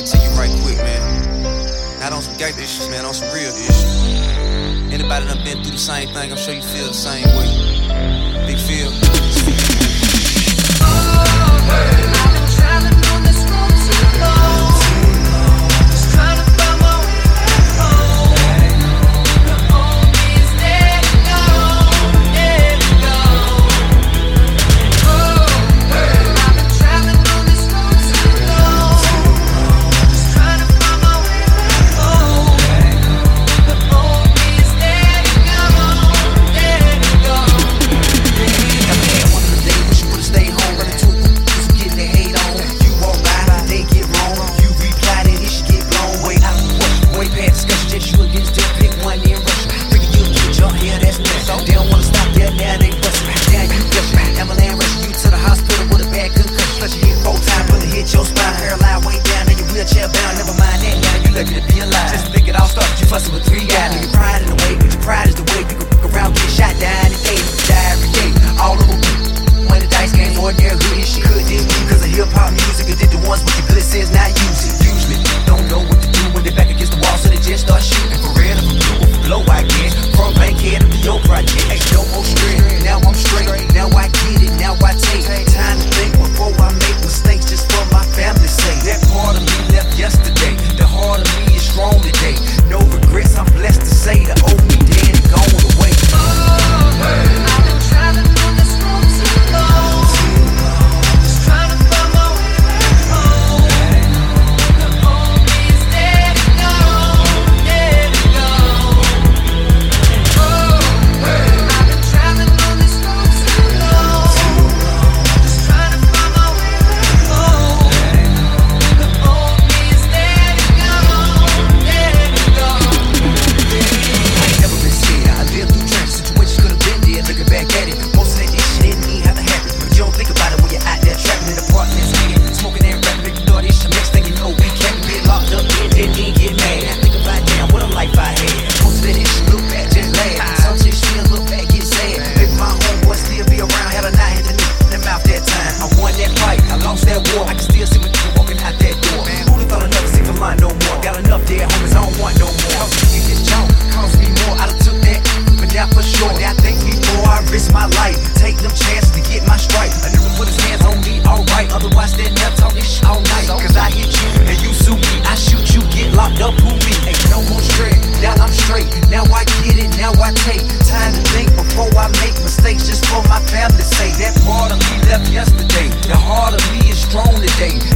to you right quick, man. Not on some gangster issues, man, on some real issues. Anybody done been through the same thing, I'm sure you feel the same way. Big Phil. I've been traveling on this road too long. Just trying to find my way back home. The homie is dead and gone, dead and gone. I've been traveling on this road too long. Just trying to find my way back home. The homie is dead and gone, dead and gone. One of the days when you would've stayed home, running to it, just getting their hate on. You walk by, they get wrong. You reply, then it should get blown way out. Way past discussion, just you against them. Pick one, then rush. Figure you'll get your hair, that's next. They don't wanna stop there, now they bustin'. Now you gushing. Amalan rushing you to the hospital with a bad concussion. Plus you hit 4 times, but it hit your spine. Paralyzed way down, and your wheelchair bound. Never mind that, now you lucky to be alive. Just to think it all started, you fussing with 3 guys. Now your pride in the way, but your pride is the way you can fuck around, get shot down and day. Die every day, all over. When the dice game, ordinary hood and shit. Could this be because of hip-hop music? Or did the ones with the good sense not use it? Usually, don't know what to do when they're back against the wall, so they just start shooting. For real, if I'm blue or for low, I guess. From Bankhead to the Yo Project. Ain't no more straight, now I'm straight. Now I get it, now I take time to think before I make mistakes, just for my family's sake. That part of me left yesterday. The heart of me is strong today. No regrets, I'm blessed to say. The old me dead and gone away. I've been traveling on this road too long. Just trying to find my way back home. The homie is dead and gone, dead and gone. I've been traveling on this road too long. Just trying to find my way back home. The homie is dead and gone, dead and gone. I ain't never been scared. I lived through tragic situations, could've been there. Looking back at it, most of that shit didn't even have to happen. But you don't think about it when you're out there trapping in apartments, smoking and rapping. Make you thought this shit. Next thing you know, we can't get locked up in, didn't even get mad. I think about damn, what a life I had. Most of that shit look back, just laugh. Some shit still look back, get sad. Maybe my homeboy still be around. Had a not hit the knee in the mouth that time. I won that fight, I lost that war. I can still see my nigga walking out that door. Who'da thought I'd never see for mine no more? Got enough dead homies, I don't want no more. You get jump, cost me more. I done took that, but now for sure. Now I think before I risk my life, take them chances to get my strike. A nigga put his hands on me, alright. Otherwise, they never talk this shit all night. Cause I hit you and you sue me. I shoot you, get locked up, who me? Ain't no more straight. Now I'm straight. Now I get it, now I take time to think before I make mistakes, just for my family's sake. That part of me left yesterday. The heart of me is strong today.